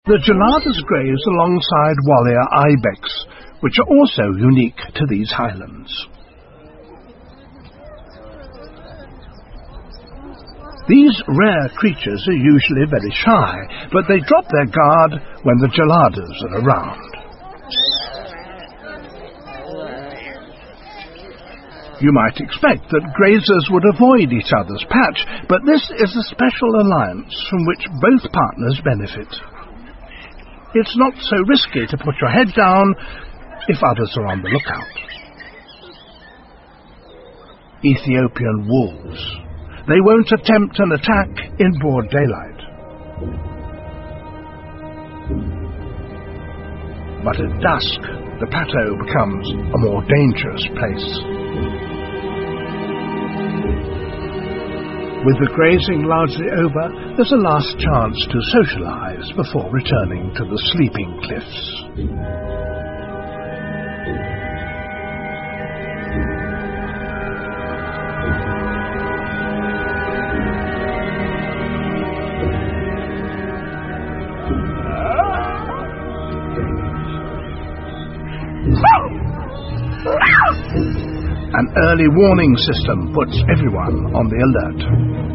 The geladas graze alongside Walia ibex, which are also unique to these highlands. These rare creatures are usually very shy, but they drop their guard when the geladas are around. You might expect that grazers would avoid each other's patch, but this is a special alliance from which both partners benefit. It's not so risky to put your head down if others are on the lookout. Ethiopian wolves. They won't attempt an attack in broad daylight. But at dusk, the plateau becomes a more dangerous place. With the grazing largely over, there's a last chance to socialize before returning to the sleeping cliffs. An early warning system puts everyone on the alert.